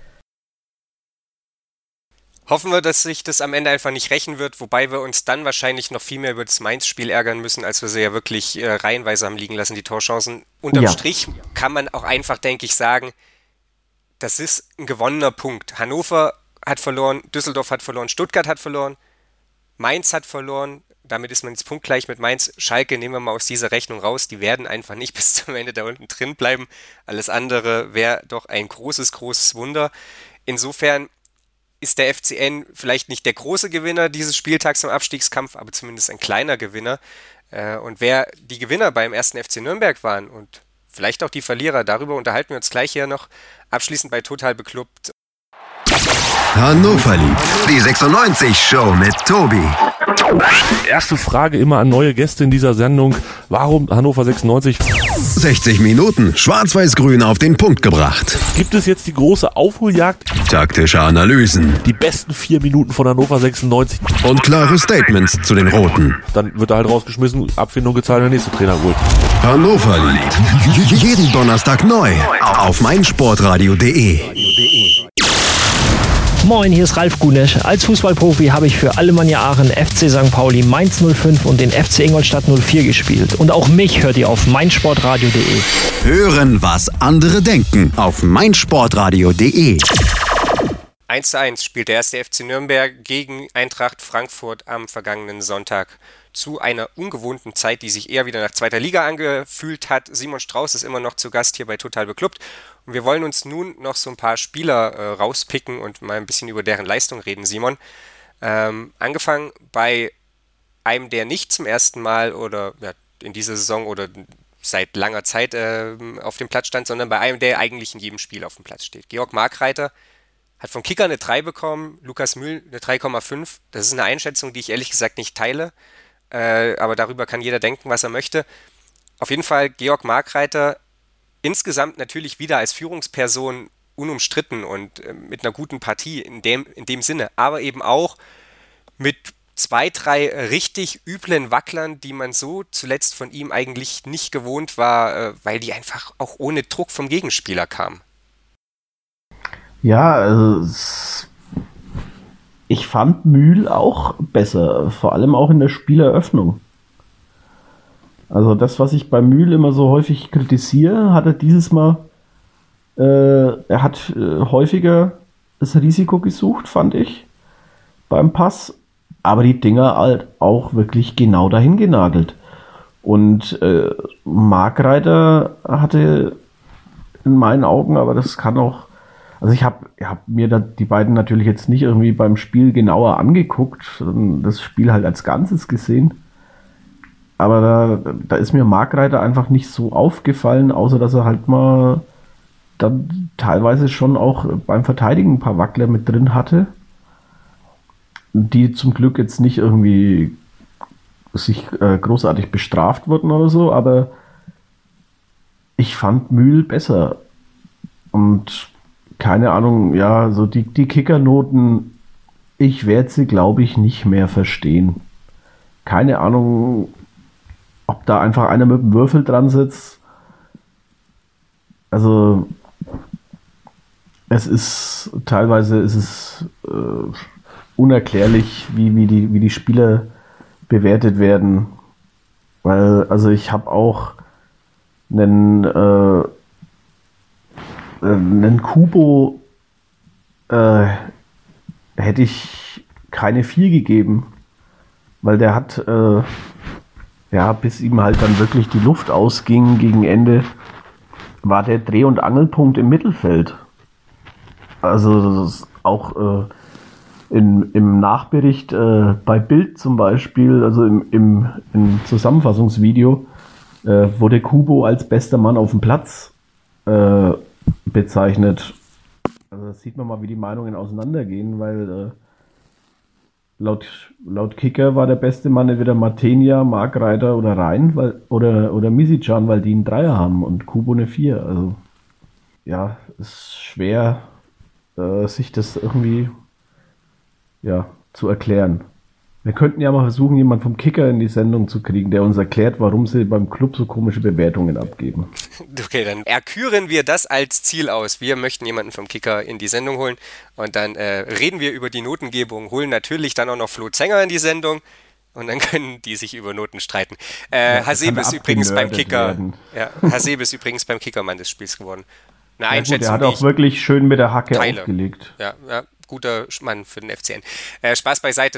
Hoffen wir, dass sich das am Ende einfach nicht rächen wird, wobei wir uns dann wahrscheinlich noch viel mehr über das Mainz-Spiel ärgern müssen, als wir sie ja wirklich äh, reihenweise haben liegen lassen, die Torchancen. Unterm ja. Strich kann man auch einfach, denke ich, sagen, das ist ein gewonnener Punkt. Hannover hat verloren, Düsseldorf hat verloren, Stuttgart hat verloren, Mainz hat verloren, damit ist man jetzt punktgleich mit Mainz. Schalke nehmen wir mal aus dieser Rechnung raus, die werden einfach nicht bis zum Ende da unten drin bleiben. Alles andere wäre doch ein großes, großes Wunder. Insofern ist der F C N vielleicht nicht der große Gewinner dieses Spieltags im Abstiegskampf, aber zumindest ein kleiner Gewinner. Und wer die Gewinner beim ersten F C Nürnberg waren und vielleicht auch die Verlierer, darüber unterhalten wir uns gleich hier noch abschließend bei Total Beklubbt. Hannover liebt die sechsundneunzig Show mit Tobi. Erste Frage immer an neue Gäste in dieser Sendung. Warum Hannover sechsundneunzig? sechzig Minuten schwarz-weiß-grün auf den Punkt gebracht. Gibt es jetzt die große Aufholjagd? Taktische Analysen. Die besten vier Minuten von Hannover sechsundneunzig. Und klare Statements zu den Roten. Dann wird er halt rausgeschmissen, Abfindung gezahlt, der nächste Trainer holt. Hannover liebt jeden Donnerstag neu auf meinsportradio punkt de. Moin, hier ist Ralf Gunesch. Als Fußballprofi habe ich für Alemannia Aachen, F C Sankt Pauli, Mainz null fünf und den F C Ingolstadt null vier gespielt. Und auch mich hört ihr auf meinsportradio punkt de. Hören, was andere denken auf meinsportradio punkt de. eins zu eins spielt der erste F C Nürnberg gegen Eintracht Frankfurt am vergangenen Sonntag zu einer ungewohnten Zeit, die sich eher wieder nach zweiter Liga angefühlt hat. Simon Strauß ist immer noch zu Gast hier bei Total Beklubbt. Und wir wollen uns nun noch so ein paar Spieler äh, rauspicken und mal ein bisschen über deren Leistung reden, Simon. Ähm, angefangen bei einem, der nicht zum ersten Mal oder ja, in dieser Saison oder seit langer Zeit äh, auf dem Platz stand, sondern bei einem, der eigentlich in jedem Spiel auf dem Platz steht. Georg Markreiter hat vom Kicker eine drei bekommen, Lukas Mühl eine drei Komma fünf. Das ist eine Einschätzung, die ich ehrlich gesagt nicht teile, äh, aber darüber kann jeder denken, was er möchte. Auf jeden Fall Georg Markreiter insgesamt natürlich wieder als Führungsperson unumstritten und äh, mit einer guten Partie in dem, in dem Sinne, aber eben auch mit zwei, drei richtig üblen Wacklern, die man so zuletzt von ihm eigentlich nicht gewohnt war, äh, weil die einfach auch ohne Druck vom Gegenspieler kamen. Ja, also ich fand Mühl auch besser, vor allem auch in der Spieleröffnung. Also das, was ich bei Mühl immer so häufig kritisiere, hat er dieses Mal, äh, er hat äh, häufiger das Risiko gesucht, fand ich, beim Pass, aber die Dinger halt auch wirklich genau dahin genagelt. Und äh, Markreiter hatte in meinen Augen, aber das kann auch, also ich habe hab mir da die beiden natürlich jetzt nicht irgendwie beim Spiel genauer angeguckt, sondern das Spiel halt als Ganzes gesehen. Aber da, da ist mir Markreiter einfach nicht so aufgefallen, außer dass er halt mal dann teilweise schon auch beim Verteidigen ein paar Wackler mit drin hatte. die zum Glück jetzt nicht irgendwie sich äh, großartig bestraft wurden oder so, aber ich fand Mühl besser. Und keine Ahnung, ja, so die, die Kickernoten, ich werde sie, glaube ich, nicht mehr verstehen. Keine Ahnung, ob da einfach einer mit dem Würfel dran sitzt. Also es ist teilweise ist es äh, unerklärlich, wie, wie, die, wie die Spieler bewertet werden. Weil, also ich habe auch einen, äh, einen Kubo äh, hätte ich keine vier gegeben, weil der hat äh, ja, bis ihm halt dann wirklich die Luft ausging gegen Ende, war der Dreh- und Angelpunkt im Mittelfeld. Also das ist auch äh, in, im Nachbericht äh, bei Bild zum Beispiel, also im, im, im Zusammenfassungsvideo, äh, wurde Kubo als bester Mann auf dem Platz äh, bezeichnet. Also das sieht man mal, wie die Meinungen auseinandergehen, weil äh, laut, laut Kicker war der beste Mann entweder Matenia, Markreiter oder Rhein, weil, oder, oder Misicjan, weil die einen Dreier haben und Kubo eine Vier. Also ja, ist schwer, äh, sich das irgendwie ja, zu erklären. Wir könnten ja mal versuchen, jemanden vom Kicker in die Sendung zu kriegen, der uns erklärt, warum sie beim Club so komische Bewertungen abgeben. Okay, dann erküren wir das als Ziel aus. Wir möchten jemanden vom Kicker in die Sendung holen und dann äh, reden wir über die Notengebung, holen natürlich dann auch noch Flo Zenger in die Sendung und dann können die sich über Noten streiten. Äh, ja, Hasebe ist übrigens beim Kicker. Ja, Hasebe ist übrigens beim Kickermann des Spiels geworden. Eine ja, Einschätzung, gut, der hat auch wirklich schön mit der Hacke teile. aufgelegt. Ja, ja, guter Mann für den F C N. Äh, Spaß beiseite.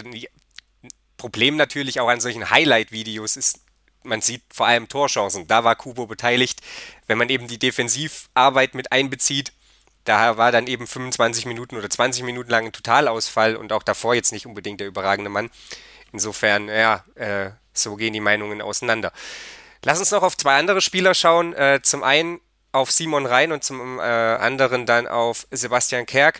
Problem natürlich auch an solchen Highlight-Videos ist, man sieht vor allem Torchancen. Da war Kubo beteiligt. Wenn man eben die Defensivarbeit mit einbezieht, da war dann eben fünfundzwanzig Minuten oder zwanzig Minuten lang ein Totalausfall und auch davor jetzt nicht unbedingt der überragende Mann. Insofern, ja, äh, so gehen die Meinungen auseinander. Lass uns noch auf zwei andere Spieler schauen. Äh, zum einen auf Simon Rhein und zum äh, anderen dann auf Sebastian Kerk.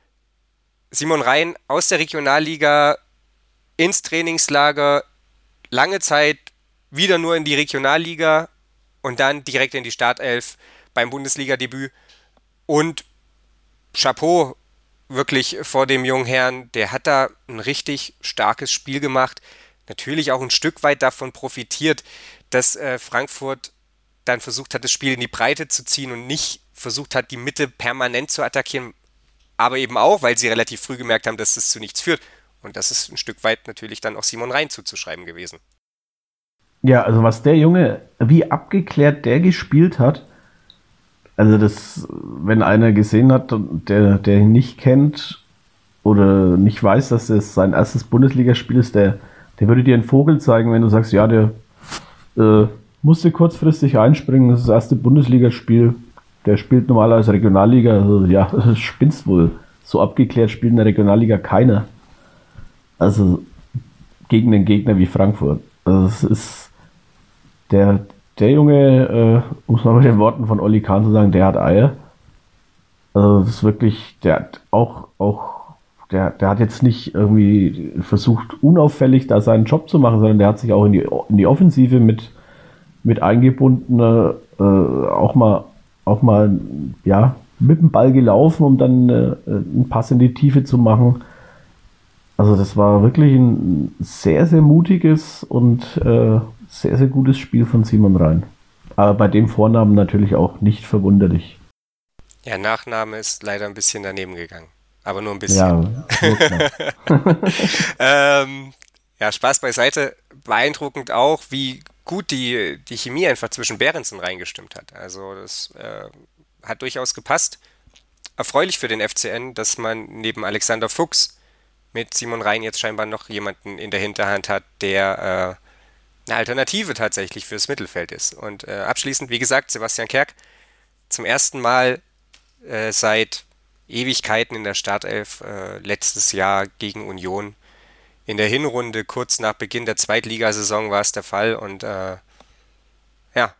Simon Rhein aus der Regionalliga ins Trainingslager, lange Zeit wieder nur in die Regionalliga und dann direkt in die Startelf beim Bundesliga-Debüt. Und Chapeau wirklich vor dem jungen Herrn, der hat da ein richtig starkes Spiel gemacht. Natürlich auch ein Stück weit davon profitiert, dass äh, Frankfurt dann versucht hat, das Spiel in die Breite zu ziehen und nicht versucht hat, die Mitte permanent zu attackieren. Aber eben auch, weil sie relativ früh gemerkt haben, dass das zu nichts führt. Und das ist ein Stück weit natürlich dann auch Simon Rhein zuzuschreiben gewesen. Ja, also was der Junge, wie abgeklärt der gespielt hat, also das, wenn einer gesehen hat, der, der ihn nicht kennt oder nicht weiß, dass das sein erstes Bundesligaspiel ist, der, der würde dir einen Vogel zeigen, wenn du sagst, ja, der äh, musste kurzfristig einspringen, das ist das erste Bundesligaspiel, der spielt normalerweise Regionalliga, also ja, das spinnst wohl. So abgeklärt spielt in der Regionalliga keiner. Also gegen den Gegner wie Frankfurt. Also es ist der, der Junge, äh, um es mal mit den Worten von Olli Kahn zu sagen, der hat Eier. Also das ist wirklich, der hat auch, auch der, der hat jetzt nicht irgendwie versucht, unauffällig da seinen Job zu machen, sondern der hat sich auch in die, in die Offensive mit, mit eingebunden, äh, auch mal, auch mal, ja, mit dem Ball gelaufen, um dann äh, einen Pass in die Tiefe zu machen. Also das war wirklich ein sehr, sehr mutiges und äh, sehr, sehr gutes Spiel von Simon Rhein. Aber bei dem Vornamen natürlich auch nicht verwunderlich. Ja, Nachname ist leider ein bisschen daneben gegangen. Aber nur ein bisschen. Ja, ähm, ja, Spaß beiseite. Beeindruckend auch, wie gut die, die Chemie einfach zwischen Behrens und Rhein gestimmt hat. Also das äh, hat durchaus gepasst. Erfreulich für den F C N, dass man neben Alexander Fuchs mit Simon Rhein jetzt scheinbar noch jemanden in der Hinterhand hat, der äh, eine Alternative tatsächlich fürs Mittelfeld ist. Und äh, abschließend, wie gesagt, Sebastian Kerk zum ersten Mal äh, seit Ewigkeiten in der Startelf, äh, letztes Jahr gegen Union. In der Hinrunde, kurz nach Beginn der Zweitligasaison, war es der Fall. Und äh, ja,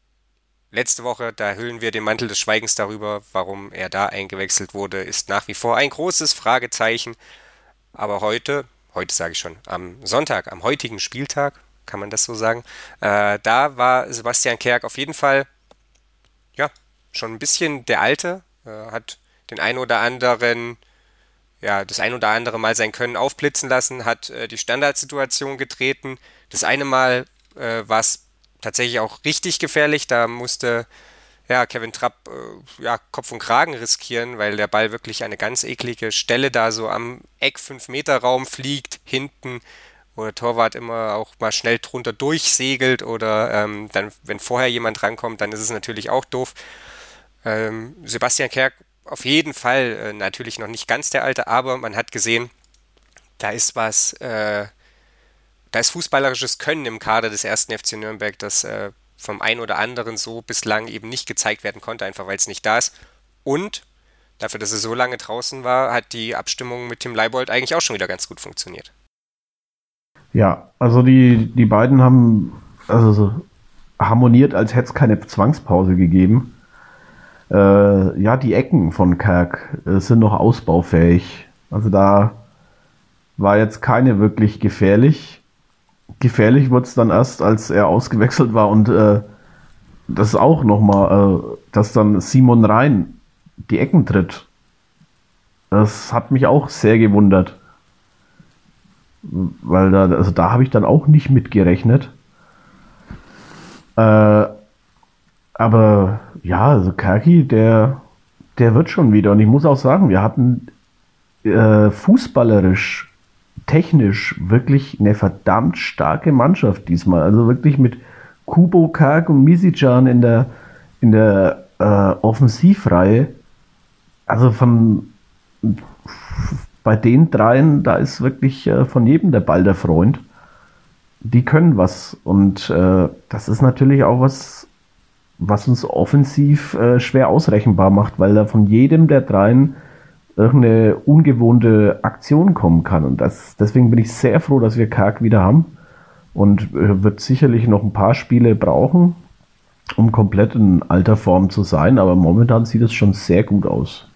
letzte Woche, da hüllen wir den Mantel des Schweigens darüber, warum er da eingewechselt wurde, ist nach wie vor ein großes Fragezeichen. Aber heute heute sage ich schon, am Sonntag, am heutigen Spieltag, kann man das so sagen, äh, da war Sebastian Kerk auf jeden Fall, ja, schon ein bisschen der Alte, äh, hat den ein oder anderen, ja, das ein oder andere Mal sein Können aufblitzen lassen, hat äh, die Standardsituation getreten. Das eine Mal äh, war es tatsächlich auch richtig gefährlich, da musste ja, Kevin Trapp äh, ja, Kopf und Kragen riskieren, weil der Ball wirklich eine ganz eklige Stelle da so am Eck fünf Meter Raum fliegt, hinten, wo der Torwart immer auch mal schnell drunter durchsegelt oder ähm, dann, wenn vorher jemand rankommt, dann ist es natürlich auch doof. Ähm, Sebastian Kerk auf jeden Fall äh, natürlich noch nicht ganz der Alte, aber man hat gesehen, da ist was, äh, da ist fußballerisches Können im Kader des ersten F C Nürnberg, das äh, vom einen oder anderen so bislang eben nicht gezeigt werden konnte, einfach weil es nicht da ist. Und dafür, dass er so lange draußen war, hat die Abstimmung mit Tim Leibold eigentlich auch schon wieder ganz gut funktioniert. Ja, also die, die beiden haben also so harmoniert, als hätte es keine Zwangspause gegeben. Äh, ja, die Ecken von Kerk äh, sind noch ausbaufähig. Also da war jetzt keine wirklich gefährlich. Gefährlich wurde es dann erst, als er ausgewechselt war und äh, das auch nochmal, äh, dass dann Simon Rhein die Ecken tritt. Das hat mich auch sehr gewundert. Weil da, also da habe ich dann auch nicht mitgerechnet. Äh, aber ja, also Kerki, der, der wird schon wieder. Und ich muss auch sagen, wir hatten äh, fußballerisch, technisch wirklich eine verdammt starke Mannschaft diesmal. Also wirklich mit Kubo, Kerk und Misican in der, in der äh, Offensivreihe. Also von bei den dreien, da ist wirklich äh, von jedem der Ball der Freund. Die können was. Und äh, das ist natürlich auch was, was uns offensiv äh, schwer ausrechenbar macht, weil da von jedem der dreien irgendeine ungewohnte Aktion kommen kann. Und das, deswegen bin ich sehr froh, dass wir Kerk wieder haben. Und äh, wird sicherlich noch ein paar Spiele brauchen, um komplett in alter Form zu sein. Aber momentan sieht es schon sehr gut aus.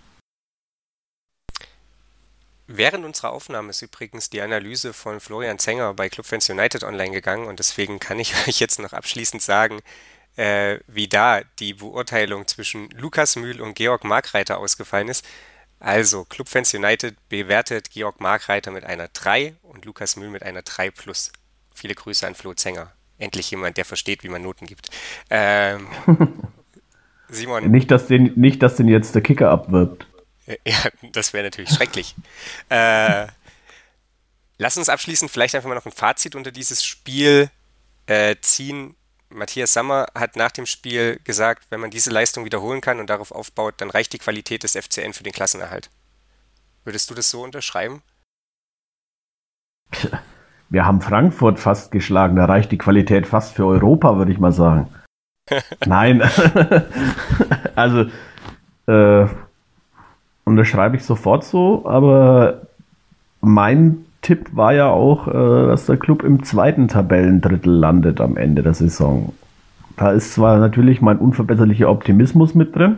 Während unserer Aufnahme ist übrigens die Analyse von Florian Zenger bei Clubfans United online gegangen und deswegen kann ich euch jetzt noch abschließend sagen, äh, wie da die Beurteilung zwischen Lukas Mühl und Georg Markreiter ausgefallen ist. Also, Clubfans United bewertet Georg Markreiter mit einer drei und Lukas Mühl mit einer drei plus. Viele Grüße an Flo Zenger. Endlich jemand, der versteht, wie man Noten gibt. Ähm, Simon. Nicht, dass den, nicht, dass den jetzt der Kicker abwirbt. Ja, das wäre natürlich schrecklich. Äh, lass uns abschließend vielleicht einfach mal noch ein Fazit unter dieses Spiel äh, ziehen. Matthias Sammer hat nach dem Spiel gesagt, wenn man diese Leistung wiederholen kann und darauf aufbaut, dann reicht die Qualität des F C N für den Klassenerhalt. Würdest du das so unterschreiben? Wir haben Frankfurt fast geschlagen, da reicht die Qualität fast für Europa, würde ich mal sagen. Nein. Also, äh, unterschreibe ich sofort so, aber mein Tipp war ja auch, dass der Club im zweiten Tabellendrittel landet am Ende der Saison. Da ist zwar natürlich mein unverbesserlicher Optimismus mit drin,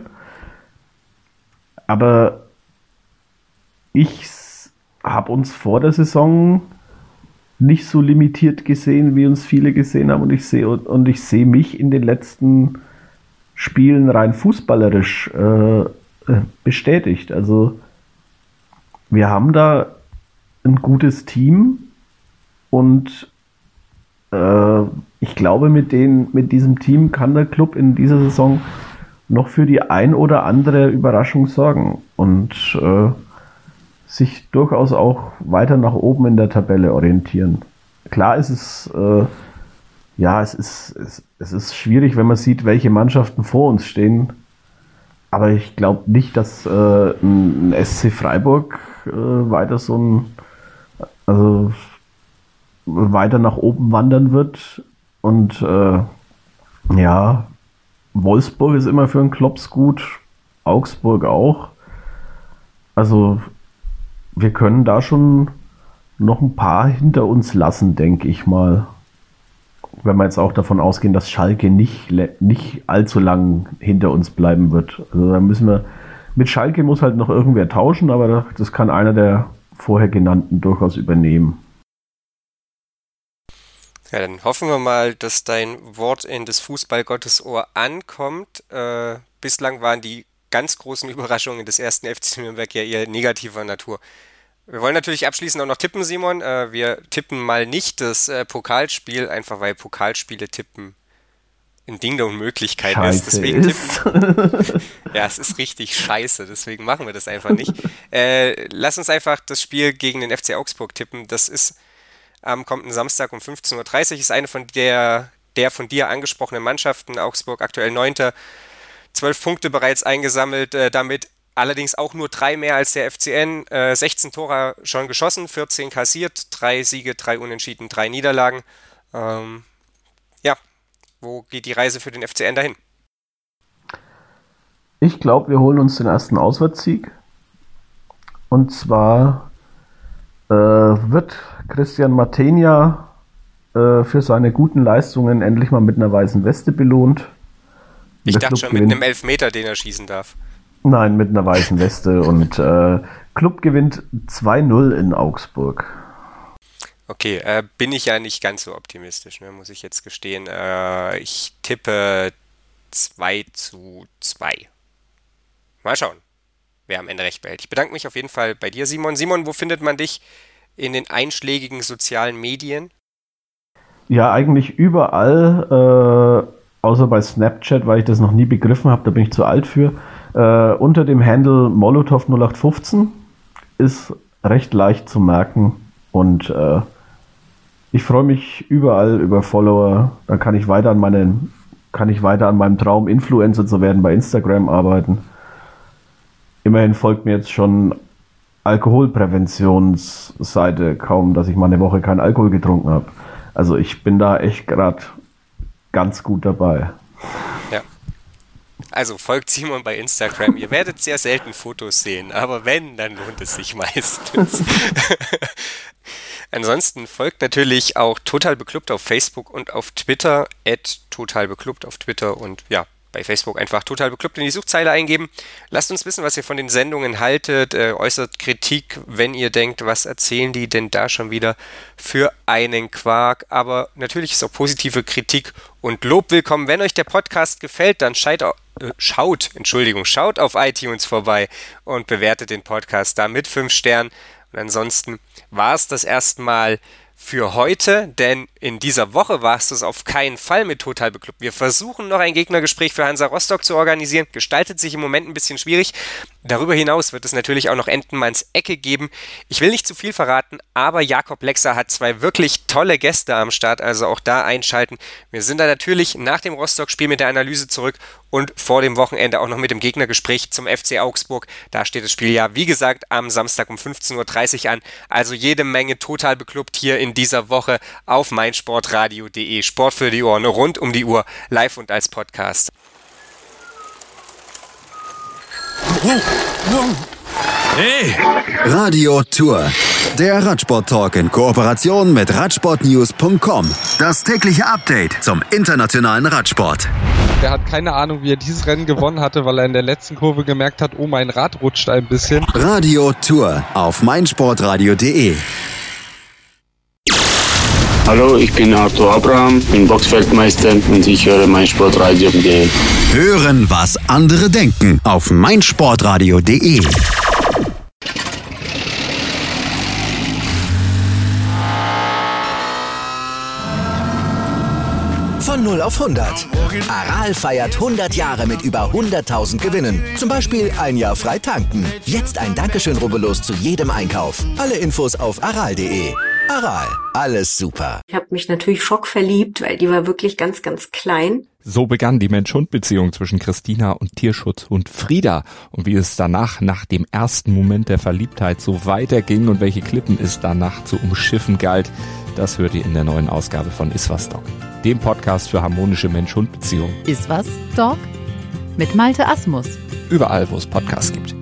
aber ich habe uns vor der Saison nicht so limitiert gesehen, wie uns viele gesehen haben, und ich sehe und ich sehe mich in den letzten Spielen rein fußballerisch äh, bestätigt. Also wir haben da ein gutes Team und äh, ich glaube, mit, den, mit diesem Team kann der Club in dieser Saison noch für die ein oder andere Überraschung sorgen und äh, sich durchaus auch weiter nach oben in der Tabelle orientieren. Klar ist es äh, ja, es ist, es, es ist schwierig, wenn man sieht, welche Mannschaften vor uns stehen. Aber ich glaube nicht, dass äh, ein, ein S C Freiburg äh, weiter so ein, also weiter nach oben wandern wird. Und äh, ja, Wolfsburg ist immer für einen Klops gut, Augsburg auch. Also wir können da schon noch ein paar hinter uns lassen, denke ich mal. Wenn wir jetzt auch davon ausgehen, dass Schalke nicht, nicht allzu lang hinter uns bleiben wird. Also da müssen wir, mit Schalke muss halt noch irgendwer tauschen, aber das kann einer der vorher genannten durchaus übernehmen. Ja, dann hoffen wir mal, dass dein Wort in des Fußballgottes Ohr ankommt. Äh, bislang waren die ganz großen Überraschungen des ersten F C Nürnberg ja eher negativer Natur. Wir wollen natürlich abschließend auch noch tippen, Simon. Äh, wir tippen mal nicht das äh, Pokalspiel, einfach weil Pokalspiele tippen ein Ding der Unmöglichkeit Scheiße ist. Deswegen ist. tippen. Ja, es ist richtig scheiße, deswegen machen wir das einfach nicht. Äh, lass uns einfach das Spiel gegen den F C Augsburg tippen. Das ist am kommenden Samstag um fünfzehn Uhr dreißig. Ist eine von der, der von dir angesprochenen Mannschaften. Augsburg aktuell Neunter. Zwölf Punkte bereits eingesammelt, äh, damit allerdings auch nur drei mehr als der F C N. Äh, sechzehn Tore schon geschossen, vierzehn kassiert, drei Siege, drei Unentschieden, drei Niederlagen. Ähm, ja, wo geht die Reise für den F C N dahin? Ich glaube, wir holen uns den ersten Auswärtssieg. Und zwar äh, wird Christian Matenia äh, für seine guten Leistungen endlich mal mit einer weißen Weste belohnt. Ich Der dachte Club schon mit gewinnt. einem Elfmeter, den er schießen darf. Nein, mit einer weißen Weste. Und äh, Club gewinnt zwei null in Augsburg. Okay, äh, bin ich ja nicht ganz so optimistisch, ne, muss ich jetzt gestehen. Äh, ich tippe zwei zu zwei. Mal schauen, wer am Ende recht behält. Ich bedanke mich auf jeden Fall bei dir, Simon. Simon, wo findet man dich in den einschlägigen sozialen Medien? Ja, eigentlich überall, äh, außer bei Snapchat, weil ich das noch nie begriffen habe, da bin ich zu alt für. Äh, unter dem Handle Molotov null acht fünfzehn ist recht leicht zu merken und äh, ich freue mich überall über Follower. Dann kann ich weiter an meinen, kann ich weiter an meinem Traum, Influencer zu werden, bei Instagram arbeiten. Immerhin folgt mir jetzt schon Alkoholpräventionsseite, kaum, dass ich mal eine Woche keinen Alkohol getrunken habe. Also ich bin da echt gerade ganz gut dabei. Ja. Also folgt Simon bei Instagram. Ihr werdet sehr selten Fotos sehen, aber wenn, dann lohnt es sich meistens. Ansonsten folgt natürlich auch Total Beklubbt auf Facebook und auf Twitter, at Total Beklubbt auf Twitter und ja, bei Facebook einfach Total Beklubbt in die Suchzeile eingeben. Lasst uns wissen, was ihr von den Sendungen haltet, äh, äußert Kritik, wenn ihr denkt, was erzählen die denn da schon wieder für einen Quark. Aber natürlich ist auch positive Kritik und Lob willkommen. Wenn euch der Podcast gefällt, dann schaut, äh, schaut, Entschuldigung, schaut auf iTunes vorbei und bewertet den Podcast da mit fünf Sternen. Und ansonsten war es das erstmal für heute, denn in dieser Woche war es das auf keinen Fall mit Total Beklubbt. Wir versuchen noch ein Gegnergespräch für Hansa Rostock zu organisieren, gestaltet sich im Moment ein bisschen schwierig. Darüber hinaus wird es natürlich auch noch Entenmanns Ecke geben. Ich will nicht zu viel verraten, aber Jakob Lexer hat zwei wirklich tolle Gäste am Start, also auch da einschalten. Wir sind da natürlich nach dem Rostock-Spiel mit der Analyse zurück und vor dem Wochenende auch noch mit dem Gegnergespräch zum F C Augsburg. Da steht das Spiel ja, wie gesagt, am Samstag um fünfzehn Uhr dreißig an. Also jede Menge Total Beklubbt hier in dieser Woche auf meinsportradio punkt de. Sport für die Ohren, rund um die Uhr, live und als Podcast. Hey! Radio Tour. Der Radsport-Talk in Kooperation mit radsportnews punkt com. Das tägliche Update zum internationalen Radsport. Er hat keine Ahnung, wie er dieses Rennen gewonnen hatte, weil er in der letzten Kurve gemerkt hat, oh, mein Rad rutscht ein bisschen. Radio Tour auf meinsportradio punkt de. Hallo, ich bin Arthur Abraham, bin Boxfeldmeister und ich höre meinsportradio punkt de. Hören, was andere denken auf meinsportradio punkt de. Von null auf hundert. Aral feiert hundert Jahre mit über hunderttausend Gewinnen. Zum Beispiel ein Jahr frei tanken. Jetzt ein Dankeschön, rubbellos zu jedem Einkauf. Alle Infos auf aral punkt de. Aral, alles super. Ich habe mich natürlich schockverliebt, weil die war wirklich ganz, ganz klein. So begann die Mensch-Hund-Beziehung zwischen Christina und Tierschutzhund Frieda. Und wie es danach, nach dem ersten Moment der Verliebtheit, so weiterging und welche Klippen es danach zu umschiffen galt, das hört ihr in der neuen Ausgabe von Iswas Dog, dem Podcast für harmonische Mensch-Hund-Beziehungen. Iswas Dog mit Malte Asmus. Überall, wo es Podcasts gibt.